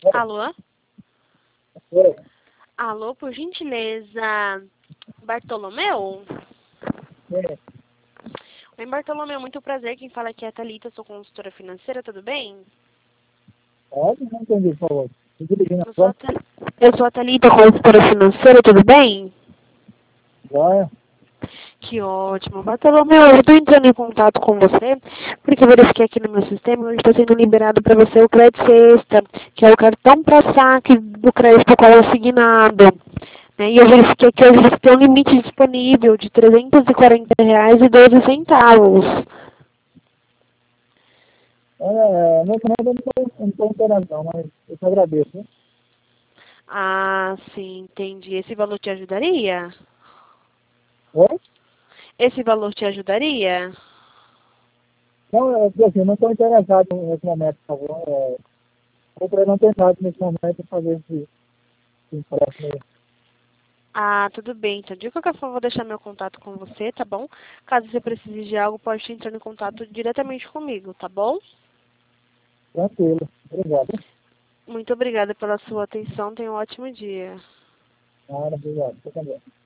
Alô? Oi. Alô, por gentileza, Bartolomeu? É. Oi, Bartolomeu, muito prazer. Quem fala aqui é a Thalita, sou consultora financeira, tudo bem? Pode? Não entendi, por favor. Fique ligando Eu sou agora. a, eu sou a Thalita, consultora financeira, tudo bem? Joia. Que ótimo. Bartolomeu, eu estou entrando em contato com você porque eu verifiquei aqui no meu sistema onde está sendo liberado para você o Crédito Sexta, que é o cartão para saque do crédito qual é assignado. Né? E eu verifiquei que hoje você tem um limite disponível de R$ 340,12. Nesse momento eu não estou inteirado não, mas eu te agradeço, né? Ah, sim, entendi. Esse valor te ajudaria? Oi? Esse valor te ajudaria? Não, porque assim, eu não estou interessado nesse momento, por favor. Eu não tenho nada nesse momento em fazer esse empréstimo aí. Ah, tudo bem. Então, de qualquer forma, eu vou deixar meu contato com você, tá bom? Caso você precise de algo, pode entrar em contato diretamente comigo, tá bom? Tranquilo. Obrigado. Muito obrigada pela sua atenção. Tenha um ótimo dia. Obrigado. Você também.